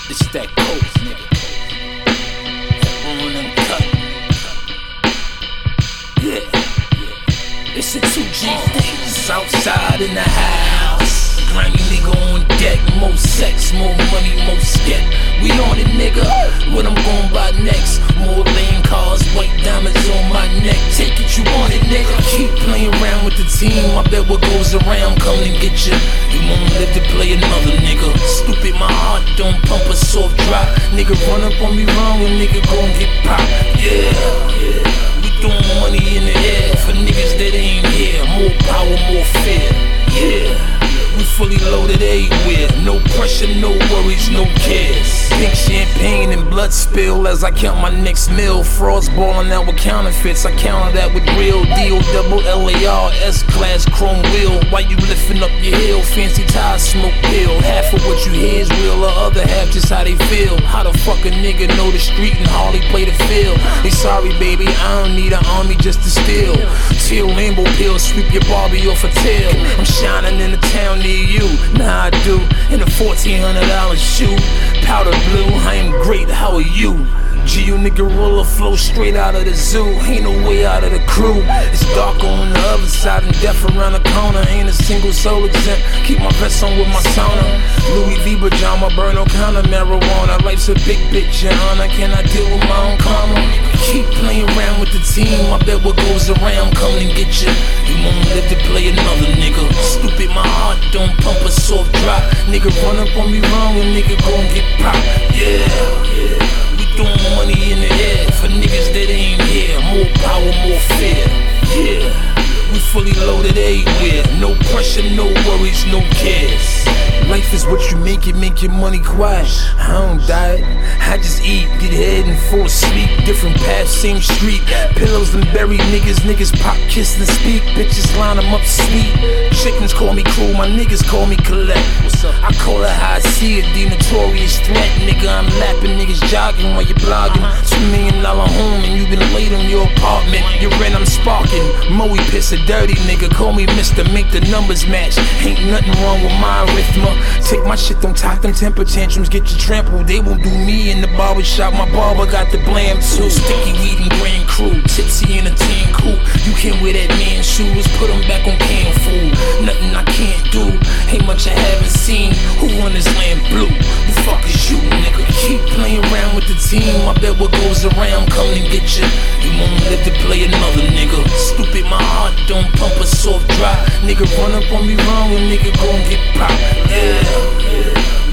It's that coke, nigga. On and cut. Yeah. It's a 2G thing. Southside in the house. Grimy nigga on deck. More sex, more money, more skep. We on it, nigga. What I'm gon' buy next? More lane cars, white diamonds on my neck. Take it, you want it, nigga. Keep playing around with the team. I bet what goes around come and get you. You won't live to play another, nigga. Stupid, my heart don't pump a soft drop. Nigga run up on me wrong and nigga gon' get popped. Yeah. We throwing money in the air for niggas that ain't here. More power, more fear. Yeah. We fully loaded everywhere. No pressure, no worries, no cares. Pink champagne and blood spill as I count my next meal. Frauds ballin' out with counterfeits. I counter that with real deal. Double LAR, S-class, chrome wheel. While you lifting up your heel, fancy tires, smoke pill. Half of what you hear is real, the other half just how they feel. How the fuck a nigga know the street and hardly play the field? They sorry, baby, I don't need an army just to steal. Teal Lambo pill, sweep your Barbie off a tail. I'm shining in the town near you, nah I do. In a $1,400 shoe, powder blue, I am great, how are you? G.U. nigga roller flow straight out of the zoo. Ain't no way out of the crew. It's dark on the other side and death around the corner. Ain't a single soul exempt. Keep my vest on with my sauna. Louis V pajama, burn no kind of marijuana. Life's a big bitch, your honor. Can I deal with my own karma? Keep playing around with the team. I bet what goes around come and get you. You won't live to play another, nigga. Stupid, my heart don't pump a soft drop. Nigga run up on me wrong and nigga gon' get popped. Yeah. Throwing money in the air for niggas that ain't here. More power, more fear. Yeah, we fully loaded everywhere. No pressure, no worries, no cares. Life is what you make your money quiet. I don't diet, I just eat, get head and fall asleep. Different paths, same street. Pillows and bury niggas, niggas pop, kiss and speak. Bitches line them up sweet. Chickens call me cruel, my niggas call me collect. What's up? I call it how I see it, the notorious threat. Nigga, I'm lapping, niggas jogging while you blogging. $2 million home and you been late on your apartment. Your rent, I'm sparking. Moe piss a dirty nigga, call me Mr. Make the numbers match. Ain't nothing wrong with my arrhythmia. Take my shit, don't talk them temper tantrums, get you trampled. They won't do me in the barbershop, my barber got the blam too. Sticky weed and Grand Crew, tipsy in a tan coupe. You can't wear that man's shoes, put them back on canned food. Nothing I can't do, ain't much I haven't seen. Who run this land blue? The fuck is you, nigga? Keep playing around with the team, I bet what goes around come and get you. You won't live to play another, nigga. Stupid, my heart don't pump a soft drop. Nigga run up on me wrong and nigga gon' get popped. Yeah.